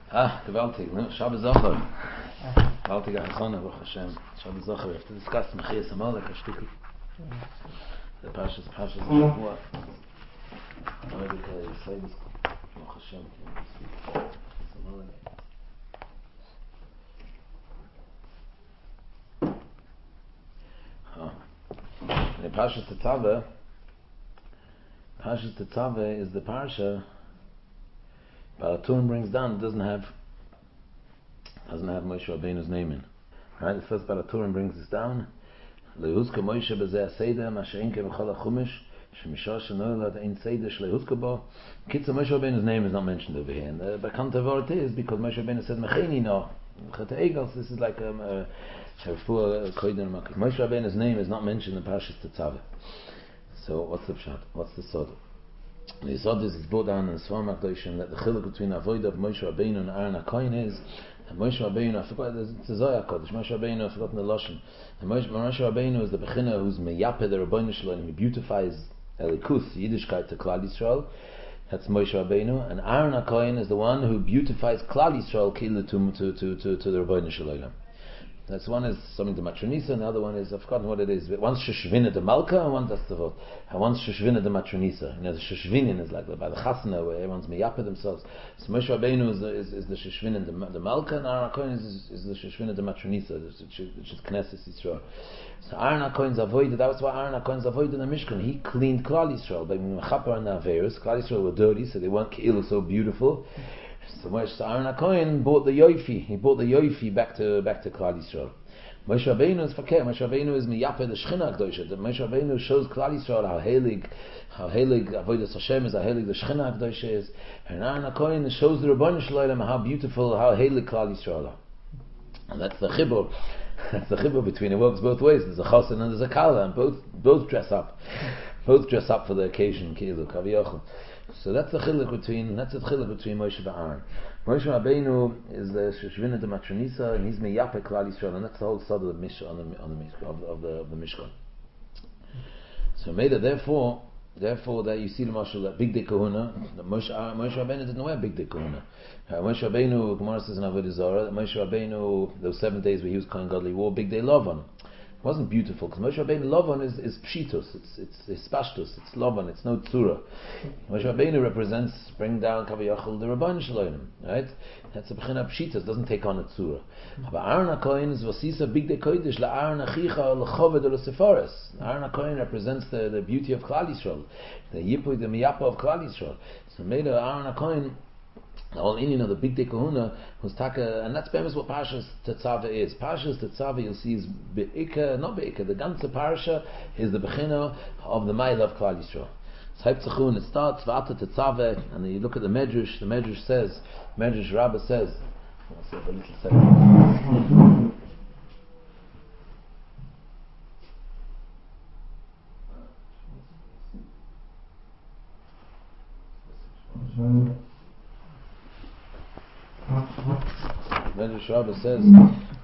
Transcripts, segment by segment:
Gewaltig, ne? Shabbos Zocher. Gewaltig Achana, Baruch Hashem. Shabbos Zocher. We have to discuss Mechias Amalek, a shtickle. The Parshas Shavua. Already say this. Baruch Hashem. Amalek. The Parshas Tetzaveh is the Parsha Balaturim brings down. It doesn't have Moshe Rabbeinu's name in. Right? The first Balaturim brings this down. Lehuzka Moshe b'zeh Seder Masha'inke v'chol HaChumash Shemishah Shenoilad Ein Seder Shlehuzka bo. Kitzur Moshe Rabbeinu's name is not mentioned over here. And the Bekannte Wort is because Moshe Rabbeinu said Mecheni no. This is like Moshe Rabbeinu's name is not mentioned in Parshas Tetzaveh. So what's the pshat? What's the sod? The sod is brought down in the Svar Makdoshim that the chiluk between avodah of Moshe Rabbeinu and Aaron HaKohen is that Moshe Rabbeinu, I forgot, it's a Zohar Kodesh, Moshe Rabbeinu, I've forgotten the Lashon. And Moshe Rabbeinu is the Bechina who's meyapeh the Rabbeinu Shalom, he beautifies Elikus, Yiddishkeit to Klal Yisrael. That's Moshe Rabbeinu. And Aaron HaKohen is the one who beautifies Klal Yisrael kilu to the Rabbeinu Shalom. That's one is something to Matronisa, and the other one is, I've forgotten what it is. One's Sheshvina de Malka, and one's Astavot. And one's Sheshvina de Matronisa. You know, the Sheshvinin is like by the Chasna, where everyone's meyapeh themselves. So Moshe Rabbeinu is the Sheshvina de Malka, and Aaron HaKohen is the Sheshvina de Matronisa, which is Knesset Yisrael. So Aaron HaKohen's avoided, that was why Aaron HaKohen's avoided in the Mishkan. He cleaned Klal Yisrael. By Mechaper and Averis, Klal Yisrael were dirty, so they weren't Keilu so beautiful. So Aaron HaKohen brought the Yofi. He brought the Yofi back to Klal Yisrael. Moshe Rabbeinu is fakir. Moshe Rabbeinu is miyapeh the Shechina Akdosha. Moshe Rabbeinu shows Klal Yisrael how heilig Avodas Hashem is, how heilig the Shechina Akdosha is. And Aaron HaKohen shows the Rabbeinu Shalom how beautiful, how heilig Klal Yisrael are. And that's the chibur. That's the chibur between. It works both ways. There's a chassan and there's a kala, and both dress up. Both dress up for the occasion. Kilu Kaviyachol. So that's the chiluk between Moshe and Aaron. Moshe Rabbeinu is the Sheshvina de Matronisa, and he's meyapeh Klal Yisrael, and that's the whole side of the Mishkan of the Mishkan. So therefore that you see the Mashal that Big Day Kahuna, that Moshe Rabbeinu didn't wear Big Day Kahuna. Moshe Rabbeinu, Gemara says in Avodah Zarah, that Moshe Rabbeinu, those 7 days where he was Kohen Gadol, wore Big Day Lavan. It wasn't beautiful because Moshe Rabbeinu Lavan is pshitus, it's pashtus, it's Lavan, it's no tzura. Moshe Rabbeinu represents bring down Kaviyachol the Rabbeinu Shalom, right? That's a bechina pshitus, doesn't take on a tzura. But Aaron HaKohen is vasisa big de kodesh la Aaron HaChicha l'choved l'sefaris. Aaron HaKohen represents the beauty of Klal Yisrael, the yipuy, the miyapa of Klal Yisrael. So made Aaron HaKohen. The whole Indian of the Big Day Kahuna was taka, and that's what Parshas Tetzaveh is. Parshas Tetzaveh you'll see is be'ika, not be'ika. The ganze parsha is the bechina of the Ma'il of Klal Yisrael. So it starts V'ata Tetzaveh, and then you look at the Medrash. The Medrash says, Medrash Rabbah says. I'll say a little second. Medrash Rabbah says in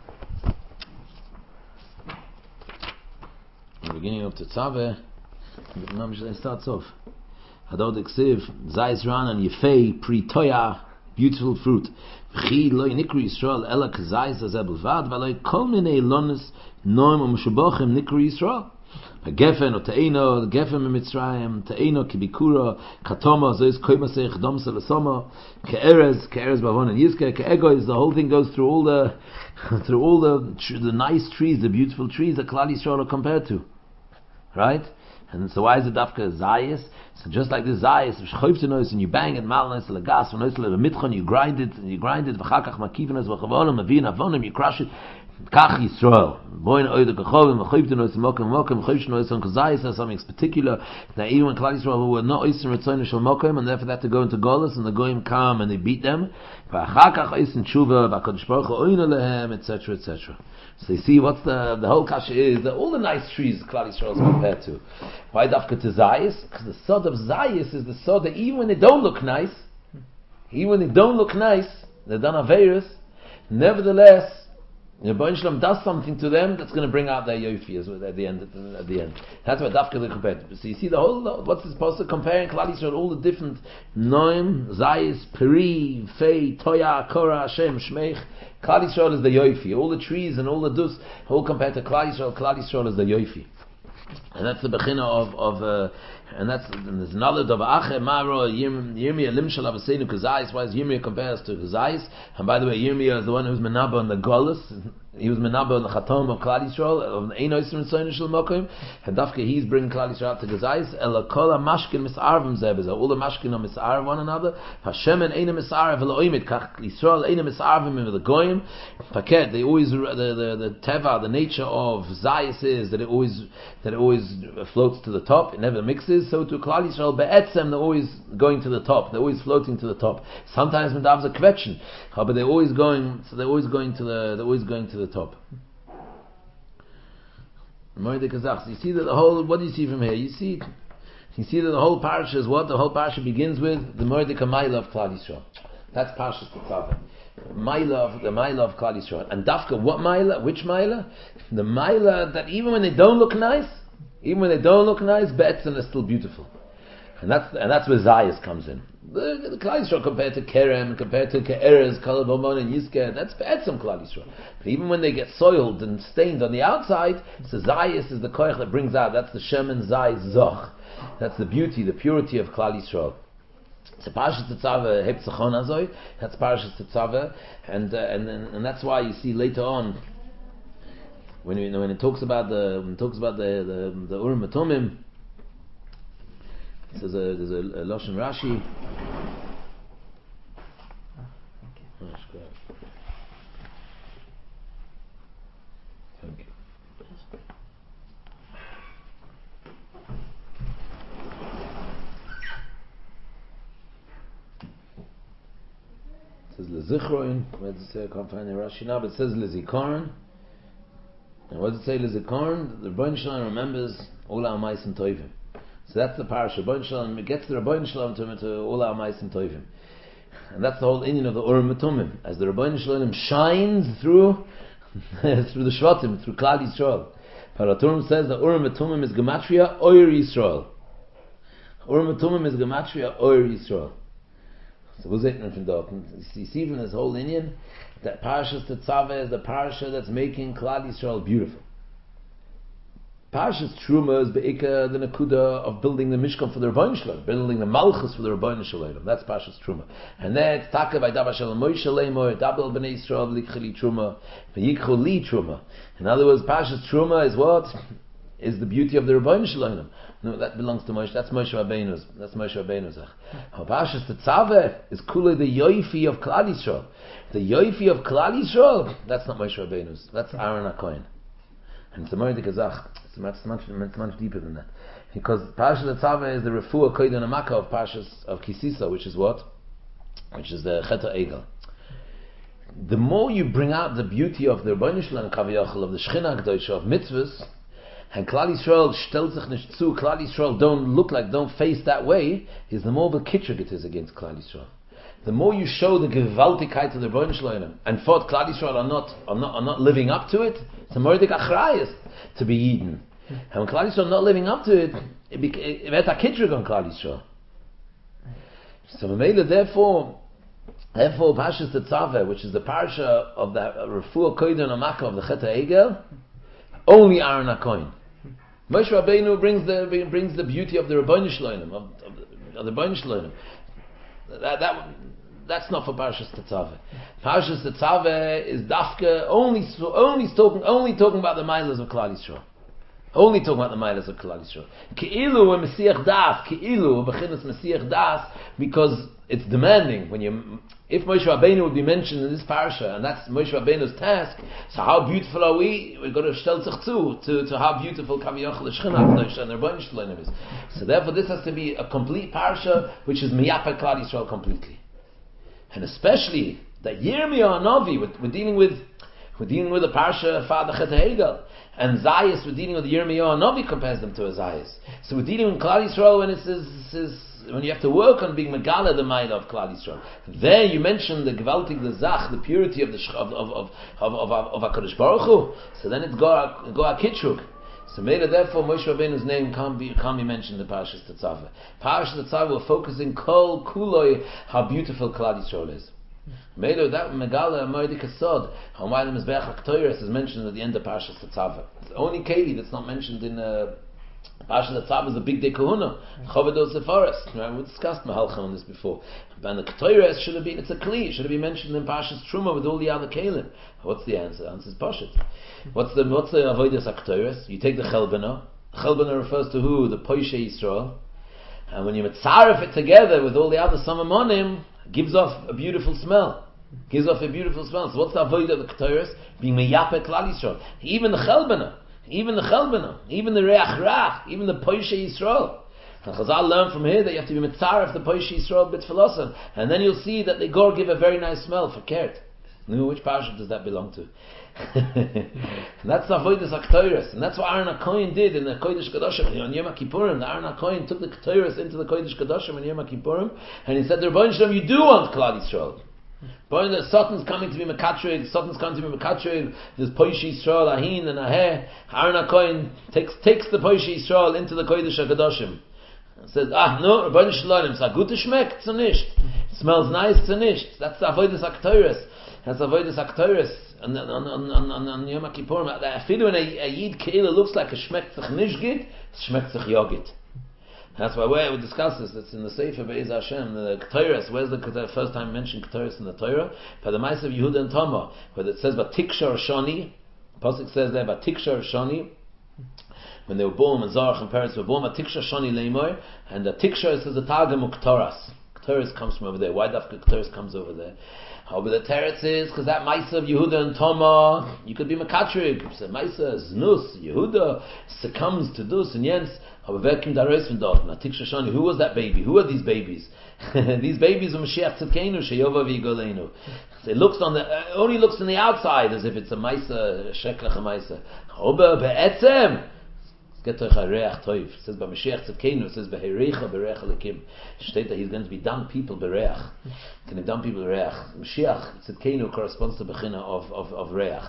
the beginning of Tetzaveh, it starts off Hadod Eksiv Zayis Ran and Yefei Pri Toya, beautiful fruit. V'chi loy nikri Yisrael ela k'zayis azeh b'lvad v'aloy kol minei lonis noim u'meshubochem nikri Yisrael. Gefen or Te'eno, Gefen Mitzrayim, Te'eno Kibikura, Katoma, Zois Koimasech, Domsa Lesoma, Ke'erez Bavon and Yizke, Ke'ego is the whole thing goes through all the nice trees, the beautiful trees that Klal Yisrael are compared to. Right? And so why is it Dafka Zayis? So just like this Zayis, and you bang it, Malnes, Lagas, you grind it, V'chakach Makivenes, V'chavonim, Avin, Avonim, you crush it. Kach Yisrael, boin oida kachovim, v'chayvtin ois mokem, v'chayvtin ois on kazayis, something particular. That even when Klal Yisrael were not oisim retzoyin shel mokem, and therefore they had to go into Golus, and the goyim come and they beat them. V'achakach oisim tshuva, v'akadosh baruch hu oina lehem, etc., etc. So you see, what's the whole kasha is that all the nice trees Klal Yisrael is compared to. Why dafka to Zayis? Because the sod of Zayis is the sod that even when they don't look nice, they're done aveirus, nevertheless The Rebbeinu Shalom does something to them that's going to bring out their yofi at the end. That's what Dafka they compared. So you see the whole, what's this supposed to compare in Klal Yisrael, all the different Noim, Zayis, Peri, Fei, Toya, Korah, Hashem, Shmeich. Klal Yisrael is the yofi. All the trees and all the dus, all compared to Klal Yisrael is the yofi. And that's the bechina and there's another of Ache Maro Yirmiyah Limshal Avasenu Kazais. Why is Yirmiyah compares to Kazais? And by the way, Yirmiyah is the one who's menaba on the Golus. He was menaba on the Chatom of Klal Yisrael of the Eino Yisrael Soyin Shel Mokim. And Dafka he's bringing Klal Yisrael to Kazais. Ela Kol Mashkin Misarvim Zebez. All the Mashkin are Misarv one another. Hashem and Eino Misarv Eloimid Kach Yisrael Eino Misarvim in the Goyim. Paket. They always the teva, the nature of Zayis is that it always floats to the top. It never mixes. So to Klal Yisrael be'etzem, they're always going to the top. They're always floating to the top. Sometimes medavs are kvetchen, but they're always going. So they're always going to the top. You see that the whole. What do you see from here? You see that the whole parasha is what the whole parasha begins with the Mordechai Maila of Klal Yisrael. That's parasha Tetzaveh. The Maila of Klal Yisrael. And Dafka, what Maila? Which Maila? The Maila that even when they don't look nice. Be'etzem is still beautiful, and that's where Zayas comes in. The Klal Yisrael compared to Kerem, compared to Ke'erez, Kaleb Hamon and Yizkeh, that's Be'etzem Klal Yisrael. But even when they get soiled and stained on the outside, so Zayas is the koich that brings out. That's the Shemen Zayis Zoch. That's the beauty, the purity of Klal Yisrael. It's a Parashat Tetzaveh Hepzachon Azoy. That's Parashat Tetzaveh, and that's why you see later on. When it talks about the Urim Atomim, it says there's a Lashon Rashi. Thank you. It says Lezichroin. Where does it say? I can't find the Rashi now, but it says Lezikaron. And what does it say? Lezikaron. The Rebbeinu Shalom remembers Ola Amaysim Tovim. So that's the parasha. Rebbeinu Shalom gets the Rebbeinu Shalom to Ola Amaysim Tovim, and that's the whole inyan of the Urim Atomim. As the Rebbeinu Shalom shines through the Shvatim, through Klal Yisrael. Paraturim says that Urim Atomim is gematria Oyer Yisrael. Urim Atomim is gematria Oyer Yisrael. So what's it from dort? You see from this whole inyan that Parashas Tetzaveh is the parasha that's making Klal Yisrael beautiful. Parashas Truma is be'ika the nakuda of building the Mishkan for the Rebbeinu Shalom, building the Malchus for the Rebbeinu Shalom. That's Parashas Truma. And then it's Taka by Dava Shalom Moshe Leimor, Dabel Bnei Yisrael Likcheli Truma, V'yikchu Li Truma. In other words, Parashas Truma is what? Is the beauty of the Rebbeinu Shalom. No, that belongs to Moshe. That's Moshe Rabbeinu's. That's Moshe Rabbeinu's. Parashas Tetzaveh is kula the yoifi of Klal Yisrael. The yoifi of Klal Yisrael. That's not Moshe Rabbeinu's. That's Aaron HaKohen. And it's a more Kazach. It's much deeper than that. Because Parashas Tetzaveh is the refuah koydon amaka of Parashas of Kisisa, which is what? Which is the Chet HaEgel. The more you bring out the beauty of the Rebbeinu Shalom Kaviyachal, of the Shechina Kedosha, of mitzvahs, and Klal Yisrael stellt sich nicht zu, Klal Yisrael don't face that way, is the more of a kitrig it is against Klal Yisrael. The more you show the gewaltigkeit of the Rebbeinu Shalom, and thought Klal Yisrael are not living up to it, it's a mordig achrayas to be Yidden. And when Klal Yisrael not living up to it, it wird a kitrig on Klal Yisrael. So therefore Parashas Tetzaveh, which is the parasha of the refuah koydon amaka of the Chet HaEgel, only Aaron HaKohen. Moshe Rabbeinu brings the beauty of the Rebbeinu Shalom, of the Rebbeinu Shalom. That's not for Parashas Tetzaveh. Parashas Tetzaveh is dafka only talking about the milas of Klal Yisrael. Only talking about the milas of Klal Yisrael. Ke'ilu and Mesiach Das, Ke'ilu b'chinas Mesiach Das, because it's demanding. If Moshe Rabbeinu would be mentioned in this parasha, and that's Moshe Rabbeinu's task, so how beautiful are we? We've got to shtel sich to how beautiful Kaviyachal Shechina Kedosh and Rebbeinu Shalom is. So therefore, this has to be a complete parasha, which is miyapa Klal Yisrael completely, and especially that Yirmiyah Navi we're dealing with the parasha Father Chet HaEgel. And Zayas, we're dealing with Yirmiyahu Navi compares them to a Zayas. So we're dealing with Klal Yisrael when it says when you have to work on being Megala the Maila of Klal Yisrael. There you mention the Gewaltig, the Zach, the purity of the of HaKadosh Baruch Hu. So then it's go HaKitrug. So therefore Moshe Rabbeinu's name can't be mentioned in Parashas Tetzaveh. Parashas Tetzaveh we're focusing Kol Kuloi how beautiful Klal Yisrael is. Meilu that Megala Moedik Asod, how why the Mizbeach HaKtoyres is mentioned at the end of Parashas Tetzaveh. It's the only Keli that's not mentioned in Parashas Tetzaveh is the Big Day Kahuna, Chovedos Sefaris. We discussed Mahalcha on this before. And the Ktoyres should have been, it's a Kli, should have been mentioned in Parashas Truma with all the other Kalim. What's the answer? The answer is Pashut. What's the Avodas HaKtoyres? You take the Chelbana. Chelbana refers to who? The Poishe Yisrael. And when you mitzaref it together with all the other Samamonim, gives off a beautiful smell. Gives off a beautiful smell. So what's the avodah of the Ketores? Being meyape Klal Yisrael. Even the Chelbana, even the Reach Rach, even the Poishe Yisrael. And Chazal learn from here that you have to be mitzaref the Poishe Yisrael bit philosophers, and then you'll see that they give a very nice smell for Kert. Which parasha does that belong to? And that's the avodas HaKtoyres, and that's what Aaron HaKohen did in the Kodesh Kadoshim on Yom Kippurim. The Aaron HaKohen took the Ketores into the Kodesh Kadoshim on Yom Kippurim, and he said, "The Rebbeinu Shalom, you do want Klal Yisrael. But the Satan's coming to be Mekatrig, there's Poish Yisrael, Ahin and Aheh. Aaron HaKohen takes the Poish Yisrael into the Kodesh HaKadoshim. And says, no, Rebbeinu Shalom, it's a good schmeck, it's nicht. It smells nice, it's nicht. That's the avodas HaKtoyres. That's the avodas HaKtoyres. On Yom Kippurim, I feel when a Yid Keila looks like a schmeckt sich nicht git, it schmeckt sich yogit. That's why we discuss this. It's in the Sefer Be'ez Hashem, the Ketores. Where's the first time mentioned Ketores in the Torah? By the Ma'aser of Yehuda and Tamar, where it says Batikshar Shani. Pasuk says there Batikshar Shani. When they were born, and Zarach and parents were born, Batikshar Shani Leimor, and the Tikshar says the Targum Ketores. Ketores comes from over there. Why Dafka Ketores comes over there? How the Teretz is because that Ma'aser of Yehuda and Tamar, you could be Makatrik. You say Ma'aser Znus Yehuda succumbs to Dus and Jens. Who was that baby? Who are these babies? These babies are Mashiach Tzidkenu, Sheyova V'Yigolenu. So it only looks on the outside as if it's a Maisa, a Sheklach a Maisa. Ober be'etzem. It says by Mashiach Tzidkenu, it says Be'erecha Be'erecha Lekim. State that he's going to be done people Be'ereach. He's going to done people Be'ereach. Mashiach Tzidkenu corresponds to Bechina of Reach.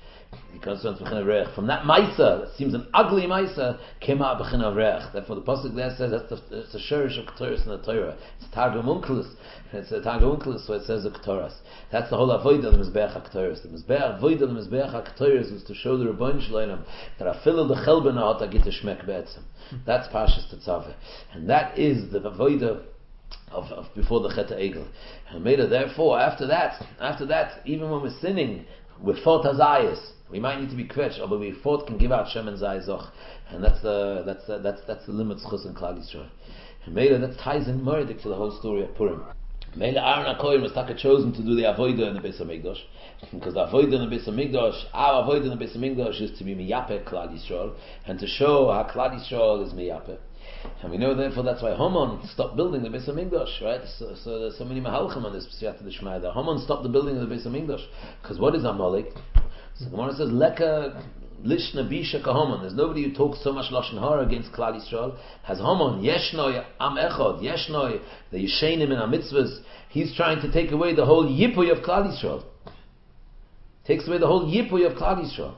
From that Maisa, that seems an ugly Maisa, came out Bechina of Reach. Therefore the Pasuk there says that's the Shurish of Ketores in the Torah. It's Targum Unkelis. It's a Targum Unkelis, so it says the Ketores. That's the whole avoid of the Mizbeach HaKetores. The avoid of the Mizbeach HaKetores was to show the Rebbeinu Shalom that Afil the Chelbana ought to get a Shmek Be'etzem. That's Parshas Tetzaveh. And that is the avoid of before the Chet HaEgel. And therefore, after that, even when we're sinning, we're fought Hazayas. We might need to be kvetch, although we fought can give out Shem and Zayzoch, and that's the limit chus in Klal Yisrael. And Mela that ties in Murdik to the whole story of Purim. Mela Aaron HaKohen was chosen to do the avodah in the Beis Hamikdash, because the avodah in the Beis Hamikdash, our avodah in the Beis Hamikdash is to be miyape Klal Yisrael, and to show how Klal Yisrael is miyape. And we know therefore that's why Haman stopped building the Beis Hamikdash, right? So there's so many mahalchim on this Siyata D'Shmaya that Haman stopped the building of the Beis Hamikdash, because what is Amalek? So the Gemara says, Leka lishna bisha kahaman. There's nobody who talks so much lashon hara against Klal Yisrael. Has Haman yeshnoi am echad yeshnoi the yishenim in our mitzvahs. He's trying to take away the whole yipuy of Klal Yisrael. Takes away the whole yipuy of Klal Yisrael.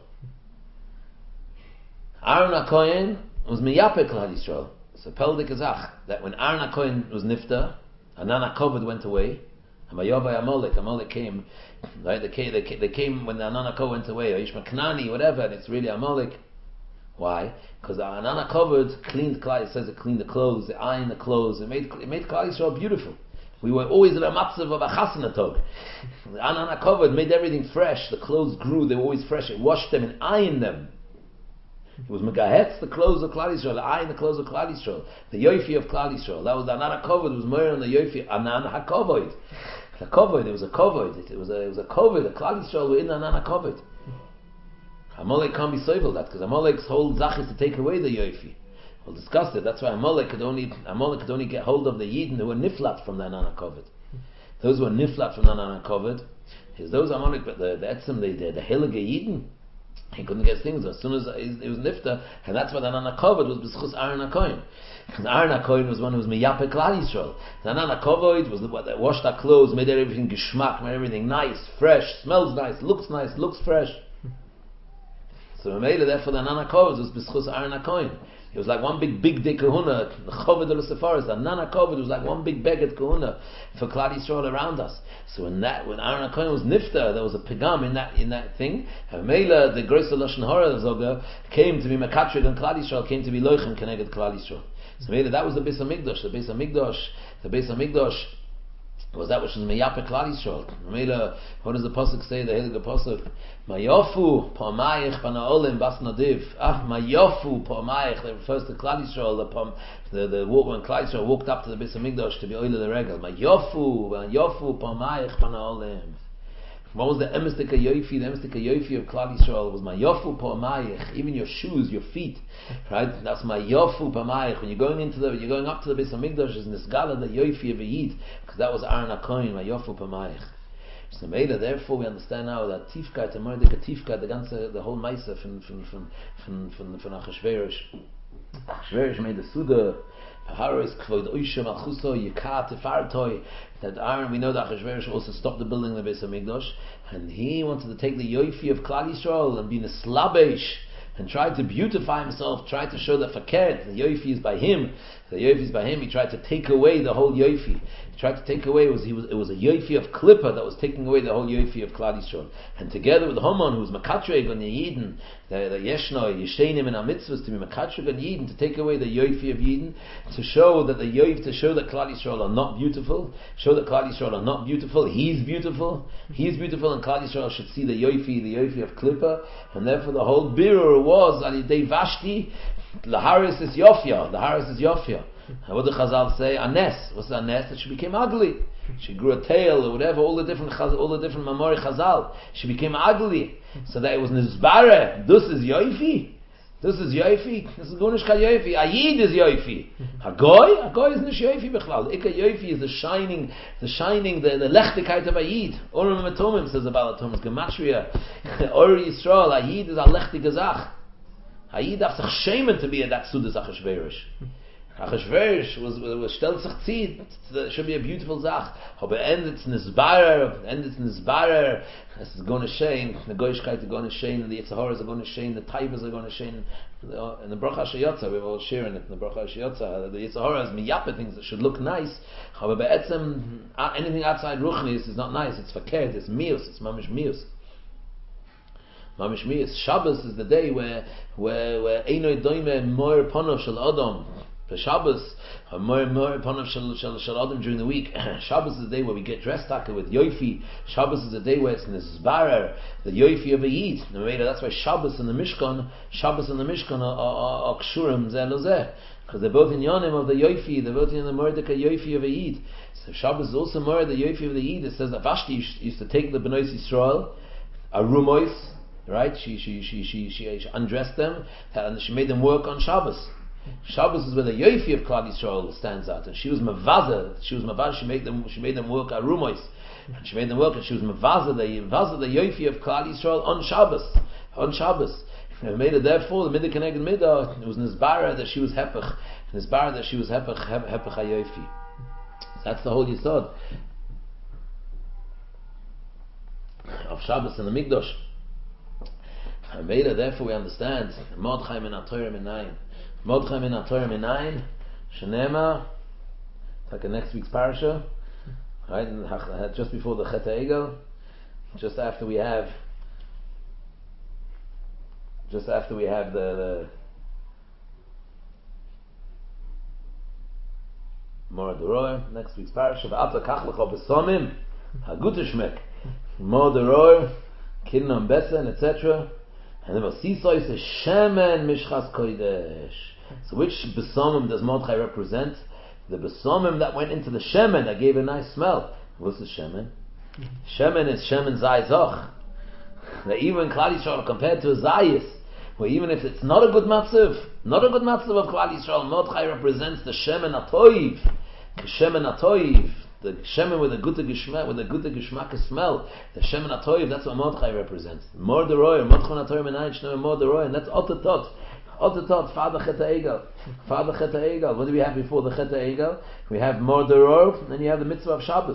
Aaron HaKohen was miyape Klal Yisrael. So Peldik Azach that when Aaron HaKohen was nifta, Anan HaKovod went away. Amalek came, right? They came when the Anan HaKovod went away, or Ishmael Knani, whatever, and it's really Amalek. Why? Because the Anan HaKovod cleaned Klal. It says it cleaned the clothes, it ironed the clothes, it made Klal Yisrael beautiful. We were always in a matzav of a chasanatog. The Anan HaKovod made everything fresh. The clothes grew; they were always fresh. It washed them and ironed them. It was Megahetz, the clothes of Klal Yisrael, the eye in the clothes of Klal Yisrael, the Yofi of Klal Yisrael. That was the Anan HaKovod, was more on the Yofi, Anan HaKovod. The Kovod, it was a Kovod, it was a Kovod, the Klal Yisrael were in the Anan HaKovod. Amalek can't be soivel that, because Amalek's whole zach is to take away the Yofi. We'll discuss it, that's why Amalek could only get hold of the Yidden who were niflat from the Anan HaKovod. Those who were niflat from the Anan HaKovod, is those Amalek, but the Etzem, the Heilige Yidden, He couldn't get things. As soon as it was nifta, and that's why the Anan HaKavod was b'schus Aaron HaKohen. Because Aaron HaKohen was one who was meyapeh Klal Yisrael. The Anan HaKavod was the one that washed our clothes, made everything geschmack, made everything nice, fresh, smells nice, looks fresh. So we made it therefore the Anan HaKavod was b'schus Aaron HaKohen. It was like one big day kahuna. The Chovod of the Sefaris, the Anan HaKavod was like one big beged kahuna for Klal Yisrael around us. So when Aaron HaKohen was nifta, there was a pigam in that thing. And Mela, the Gross Lashon Hara Zoga, came to be Mekatrig and Klal Yisrael, came to be Loichem Keneged Klal Yisrael. So Mela, that was the Beis Hamikdash. The Beis Hamikdash was that which was meyapeh Klal Yisrael. Mela, what does the pasuk say? The Heilige pasuk, Mayofu Pamayich Panaolim Bas Nadiv. Mayofu Pamayich. That refers to Klal Yisrael. The walk when Klal Yisrael walked up to the Beis Hamikdash to be oil the regel. Mayofu Pamayich Panaolim. What was the emistika yofi? The emistika yofi of Klal Yisrael was Mayofu Pamayich. Even your shoes, your feet, right? That's Mayofu Pamayich. When you're going up to the Beis Hamikdash, is Nisgala the yofi of a yid, because that was Aaron HaKohen, Mayofu Pamayich. So Mela, therefore we understand now that Tifka, the whole Maisa from Achashverosh. Achashverosh made the Suda, Haris Kvod Oisha Malchuso Yikat Tefartoi. That Aaron, we know that Achashverosh also stopped the building of the Beis Hamikdash, and he wanted to take the Yofi of Klal Yisrael and be Neslabesh, and tried to beautify himself, tried to show that Fakert, the Yofi is by him. The Yofi is by him. He tried to take away the whole Yofi. He tried to take away, it was a Yofi of Klippa that was taking away the whole Yofi of Klal Yisrael. And together with Haman, who's Makatreg on Yidden, the Yeshno, Yeshenim and Amitzvahs, to be Makatreg on Yidden, to take away the Yofi of Yidden, to show that Klal Yisrael are not beautiful, show that Klal Yisrael are not beautiful. He's beautiful, and Klal Yisrael should see the Yofi of Klippa, and therefore the whole birur was Alidei Vashti, Laharis is Yofia. And what did Chazal say? Anes. What's Anes? That she became ugly. She grew a tail or whatever. All the different Mamori Chazal. She became ugly. So that it was Nizbare. This is Yofi. This is Gunish Ka Yofi. Ayid is Yofi. Hagoy is Nish Yofi Bechlal. Ika Yofi is the shining, the lechtigkeit of Ayid. Orim Matomim says about Atomim. Gematria. Or Yisrael. Ayid is a lechtige Zach. Ayid darf sich schämen to be in that Sudas Achashverosh. Achashverosh was stellt sich zieht. It should be a beautiful Zach. Aber endet's Nizbarer. Es is going to shame. The Goyishkeit is going to shame. The Yitzhahor is going to shame. The Taibas are going to shame. In the Bracha Sheyotza, we're all sharing it. In the Bracha Sheyotza, the Yitzhahor has miyapeh things that should look nice. Aber be'etzem, anything outside Ruchnis is not nice. It's fakert. It's mius. It's mamish mius. Mamish mius. Shabbos is the day where Einoi Doime Moir Ponov Shel Adam. For Shabbos, Moir Ponov Shel Adam during the week. Shabbos is the day where we get dressed with Yofi. Shabbos is the day where it's Nizbarer, the Yofi of a Yid. That's why Shabbos and the Mishkan are Kshurim Zeh Lozeh. Because they're both in Yonim of the Yofi, they're both in the Mordecai Yofi of a Yid. So Shabbos is also more the Yofi of the Yid. It says that Vashti used to take the Bnei Yisrael, Arumois, right? She undressed them and she made them work on Shabbos. Shabbos is where the Yofi of Klal Yisrael stands out, and she was mavaza. She made them work arumois, and she made them work, and she was mavaza the Yofi of Klal Yisrael on Shabbos. And made it therefore the midah keneged midah. It was nizbara that she was hepech, hepech hayofi. That's the whole yisod of Shabbos and the Mikdash. And made it therefore we understand Mordechai min HaTorah minayin. Mordechai min HaTorah minayin. Shenema, like next week's parasha, right? Just before the Chet HaEgel, just after we have the Mor Adoror, next week's parasha. V'ata kach lecha b'somim hagutishmek Mor Adoror Kinnam Besen, etc. And then Vasisoy says Shemen Mishchas Kodesh. So which besomim does Mordechai represent? The besomim that went into the shemen that gave a nice smell. What's the shemen? Shemen is shemen zayzoch. That even Klal Yisrael compared to a zayis, where even if it's not a good matzav of Klal Yisrael, Mordechai represents the shemen atoiv. Shemen atoiv. the shemen with a good geschmack smell, the shemen atoiv, that's what Mordechai represents. Morderoy, Mordechon atoiv menayin shneim Morderoy, and that's Otetot. Otetot, Father Chet HaEgel. Father Chet HaEgel. What do we have before the Chet HaEgel? We have Morderor, and then you have the mitzvah of Shabbos.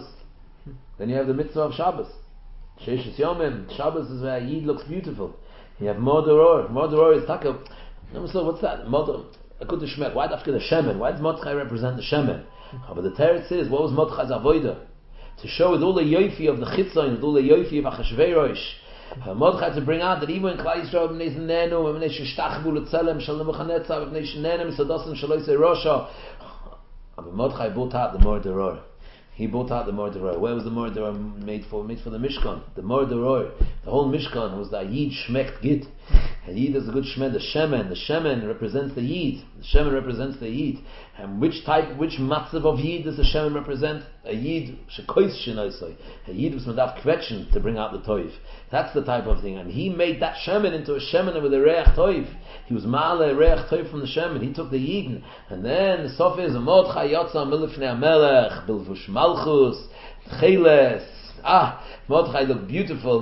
Sheishis Yomim, Shabbos is where Yid looks beautiful. You have Morderor. Morderor is taka. So what's that? A good shmek. Why after the shemen? Why does Mordechai represent the shemen? But the Teretz says, what was Mordechai's avodah? To show with all the yofi of the chitzon, with all the yofi of Achashverosh. Mordechai to bring out that even in Klal Yisrael, b'nei znenu, b'nei sheshtachvu l'tzelem, shalom v'chanetza, b'nei shenenem, sadosim shaloi rosha. But Mordechai brought out the Morderor. He brought out the Morderor. Where was the Morderor made for? Made for the Mishkan. The Morderor, the whole Mishkan was the Yid shmekt git. And Yid is a good shmed. The Shemen represents the Yid. The Shemen represents the Yid. And which matzav of Yid does the Shemen represent? A Yid shekois shenoisoi. A Yid was medav kvetchen to bring out the toiv. That's the type of thing. And he made that Shemen into a Shemen with a reach toiv. He was ma'ale reach toiv from the Shemen. He took the Yidin. And then the sof is a Mordechai yotza milifnei HaMelech bilvush malchus cheles. Mordechai looked beautiful.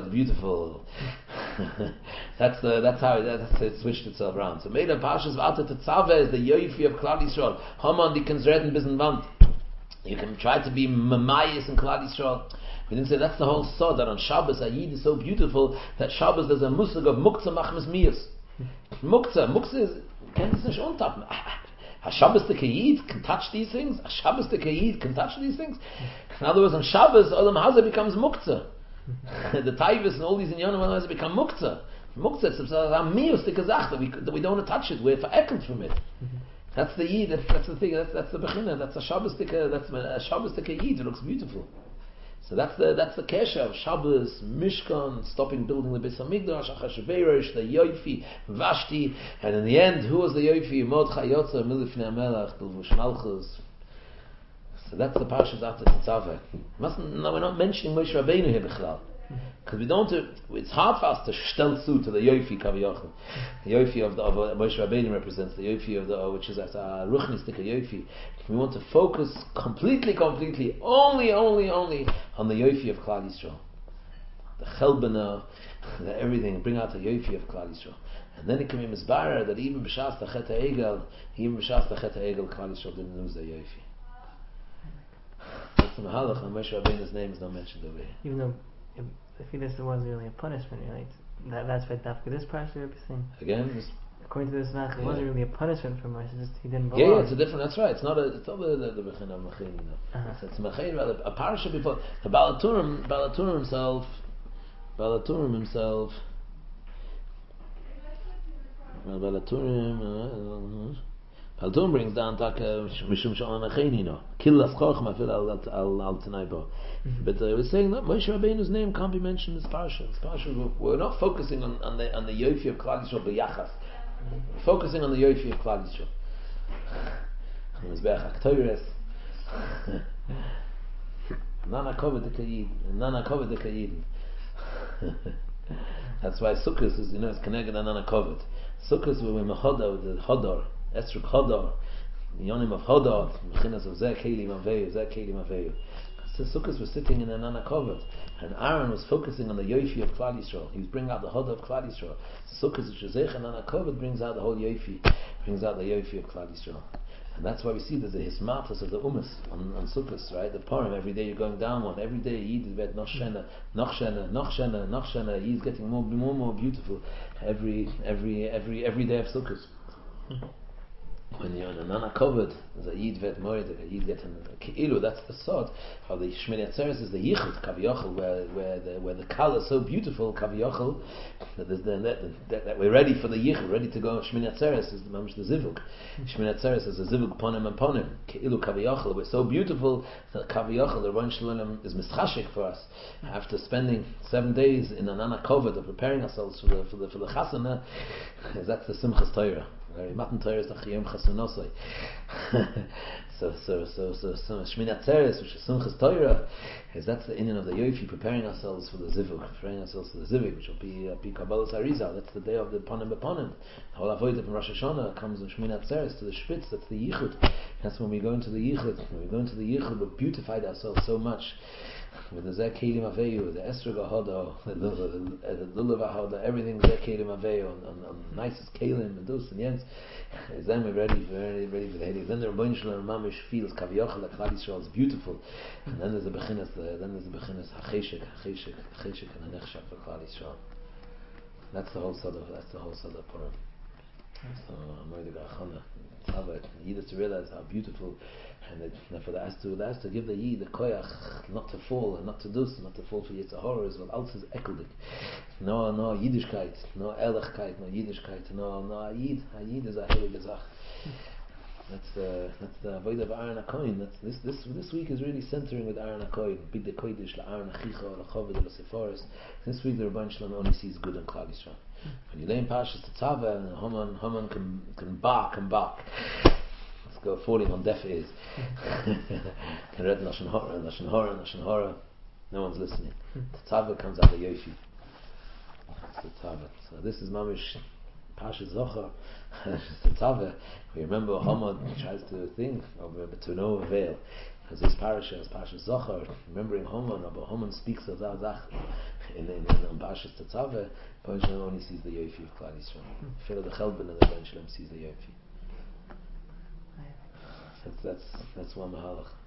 That's how it switched itself around. So made a Parshas V'ata Tetzaveh is the yofi of Klal Yisrael. Haman die kannst reden bis in Wand. You can try to be mamayis in Klal Yisrael. We didn't say that's the whole sod, that on Shabbos a Yid is so beautiful that Shabbos there's a musig of muktzah machmas miyas. Muktzah is can't this nicht untappen. A Shabbos the Yid can touch these things. In other words, on Shabbos, Olam Hazeh becomes muktzah. The Taivas and all these inyanim Olam Hazeh become muktzah. Muktzah is a miyus that we don't want to touch it. We're ekel from it. That's the Yid. That's the thing. That's the bechina. That's a Shabbos Yid. It looks beautiful. So that's the kesha of Shabbos, Mishkan, stopping building the Beis Hamikdash, Achashverosh, the Yofi, Vashti, and in the end, who was the Yofi? Mordechai Yotza, Milifnei HaMelech, Bilvush Malchus. So that's the Parshas after Tetzaveh. We're not mentioning Moshe Rabbeinu here, Bichlal. Because we don't. It's hard for us to stel zu to the Yofi Kaviyachim. The Yofi of Moshe Rabbeinu represents the Yofi of the which is a Ruchnistik Yofi. We want to focus completely, only on the Yofi of Klal Yisrael, the Chelbana, the everything. Bring out the Yofi of Klal Yisrael, and then it can be misbarer that even b'shas the Chet HaEgel, Klal Yisrael didn't lose the Yofi. That's the Mahalach, and Moshe Rabbeinu's name is not mentioned over here. Even though I feel this wasn't really a punishment, right? That's why after this parsha you're saying. Again, according to this Mach, it wasn't really a punishment for Moshe. Just he didn't belong. Yeah, it's a different. That's right. It's not the Bechin of Machin. It's Machin. A parsha before the Balaturim himself. Balaturim brings down Taka Mishum Shalom Machin. Killas Chochma Fil Al Tanaibo. But we're saying that Moshe Rabbeinu's name can't be mentioned in this parsha. We're not focusing on the Yofi of Klal Yisrael b'yachas. We're focusing on the Yofi of Klal Yisrael. Mizbeach HaKtoyres. Nana Koved the Kayid. That's why Sukkot is, it's connected to Nana Koved. Sukkot is with Mechoda, with the Chodor, Esruk Chodor, the Yonim of Chodor, Mechinas of Zeh Kelim Aveyu. So Sukkot was sitting in an Anakovet, and Aaron was focusing on the Yofi of Klal Yisrael. He was bringing out the Hodah of Klal Yisrael. Sukkot, which is Zech and Anakovet, brings out the whole Yofi, brings out the Yofi of Klal Yisrael. And that's why we see there's a hismatus of the Umas on Sukkot, right? The Purim, every day you're going down one. Every day Yid is bet Nochshena. Yid's getting more beautiful every day of Sukkot. When you're in a Nana covered, there's a Yid vet moed, a Yid getting Keilu. That's the sort of the Shmini Atzeres is the Yichud Kaviyachol, where the Kal is so beautiful Kaviyachol that we're ready for the Yichud, ready to go. Shmini Atzeres is the Mamish the Zivug. Shmini Atzeres is a Zivug ponim and ponim. Keilu Kaviyachol, we're so beautiful that Kaviyachol, the Ron Shalom, is mischashik for us. After spending 7 days in a Nana covered of preparing ourselves for the Chasana, that's the Simchas Torah. Matan Torah is the Chiyom Chasunosai. So Shmini Atzeres, which is Simchas Torah, is that's the inyan of the Yofi, preparing ourselves for the Zivug, which will be Kabbalas Arizal. That's the day of the Panim B'Panim. The whole Avodah from Rosh Hashanah comes on Shmini Atzeres to the Shvitz. That's the Yichud. That's when we go into the Yichud. When we go into the Yichud, we've beautified ourselves so much. With the Zeh Kelim Aveyu, the Esrog Ahodo, the Lulav Ahodo, everything Zeh Kelim Aveyu, on nicest Kelim, and those and Jens, then we're ready for the Helig. Then the Rabbeinu Shalom Mamish feels Kaviyachal, that Klal Yisrael is beautiful, and then there's the Bechinas HaCheshek, and HaNechshak for Klal Yisrael. That's the whole Sada Purim. So Amoyed Gachana, Tzava, the Yid has to realize how beautiful, and for the As to give the Yid the koyach not to fall and not to fall for Yitzhak Horror is what else is ekeldik. No Yiddishkeit, no Ehrlichkeit, no Yiddishkeit, no Yid. Yid is a heilige Zach. That's the avodah of Aaron HaKohen. This week is really centering with Aaron HaKohen. Bid the Kodesh la Aaron HaChicha la Choved la Seforis. This week the Rebbeinu Shalom only sees good in Klal Yisrael. When you lay in Parshas Tetzaveh and Haman can bark. Let's go falling on deaf ears. Can read Lashon Hora. No one's listening. Tetzaveh comes out of Yofi. That's Tetzaveh. So this is Mamish Parshas Zochar. Tetzaveh. We remember Haman tries to think to no avail. As this parasha is Parshas Zochar, remembering Haman, but Haman speaks of Zach in Parshas Tetzaveh. Rebbeinu Shalom only sees the Yofi of Klal Yisrael. Philo the Chelben and the Rebbeinu Shalom sees the Yofi. That's one mahalach.